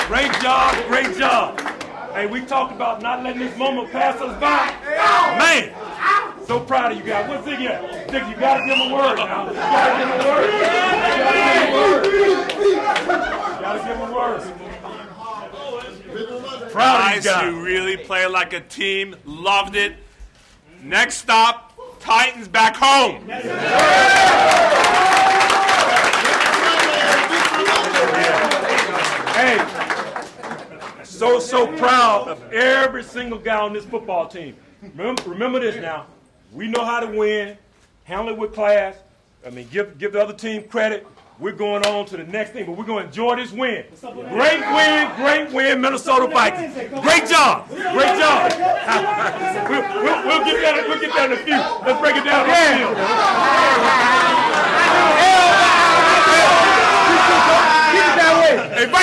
Great job, great job. Hey, we talked about not letting this moment pass us by. Man, so proud of you guys. What's Ziggy at? Ziggy, you gotta give him a word now. You gotta give him a word. You gotta give him a word. Proud of you guys. You really play like a team. Loved it. Next stop, Titans back home. Hey, so proud of every single guy on this football team. Remember this now. We know how to win. Handle it with class. I mean, give the other team credit. We're going on to the next thing, but we're going to enjoy this win. Great win, Minnesota Vikings. Great job. We'll get that in a few. Let's break it down. Keep it that way. Hey,